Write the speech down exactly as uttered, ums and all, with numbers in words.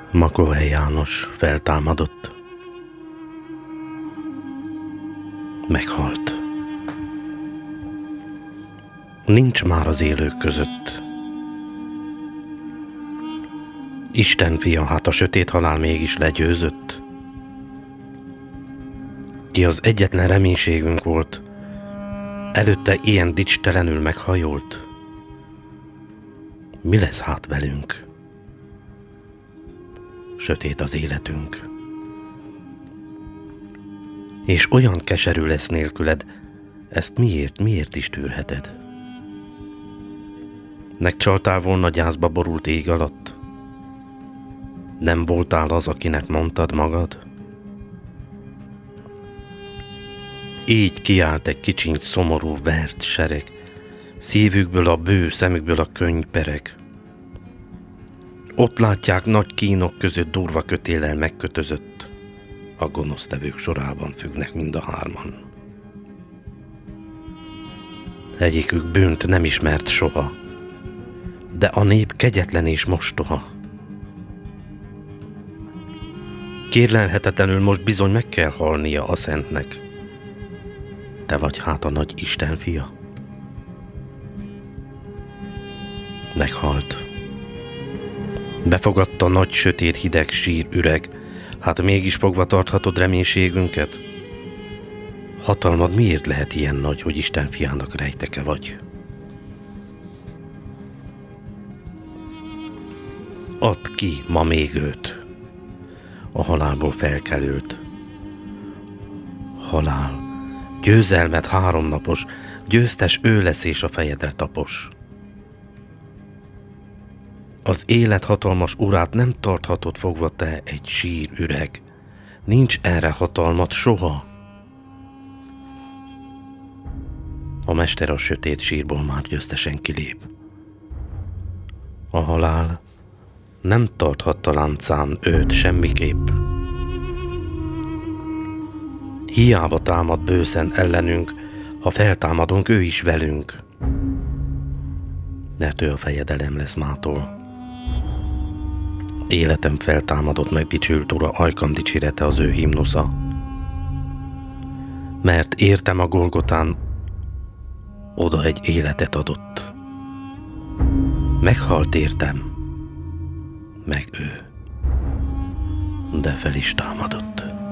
Makovej János feltámadott. Meghalt. Nincs már az élők között. Isten fia, hát a sötét halál mégis legyőzött. Ki az egyetlen reménységünk volt, előtte ilyen dicstelenül meghajolt. Mi lesz hát velünk? Sötét az életünk. És olyan keserű lesz nélküled, ezt miért, miért is tűrheted? Megcsaltál volna gyászba borult ég alatt? Nem voltál az, akinek mondtad magad? Így kiállt egy kicsiny, szomorú, vert sereg, szívükből a bő, szemükből a könnypereg. Ott látják, nagy kínok között durva kötéllel megkötözött, a gonosztevők sorában függnek mind a hárman. Egyikük bűnt nem ismert soha, de a nép kegyetlen és mostoha. Kérlelhetetlenül most bizony meg kell halnia a szentnek. Te vagy hát a nagy Isten fia? Meghalt. Befogadta nagy, sötét, hideg sír üreg, hát mégis fogva tarthatod reménységünket? Hatalmad miért lehet ilyen nagy, hogy Isten fiának rejteke vagy? Add ki ma még őt, a halálból felkelőt. Halál, győzelmed háromnapos, győztes ő lesz és a fejedre tapos. Az élet hatalmas urát nem tarthatod fogva te, egy sír üreg. Nincs erre hatalmat soha. A mester a sötét sírból már győztesen kilép. A halál nem tarthatta láncán őt semmiképp. Hiába támad bőszen ellenünk, ha feltámadunk, ő is velünk. Mert ő a fejedelem lesz mától. Életem feltámadott, meg dicsült Ura, ajkam dicsérete az ő himnusza. Mert értem a Golgotán, oda egy életet adott. Meghalt értem, meg ő, de fel is támadott.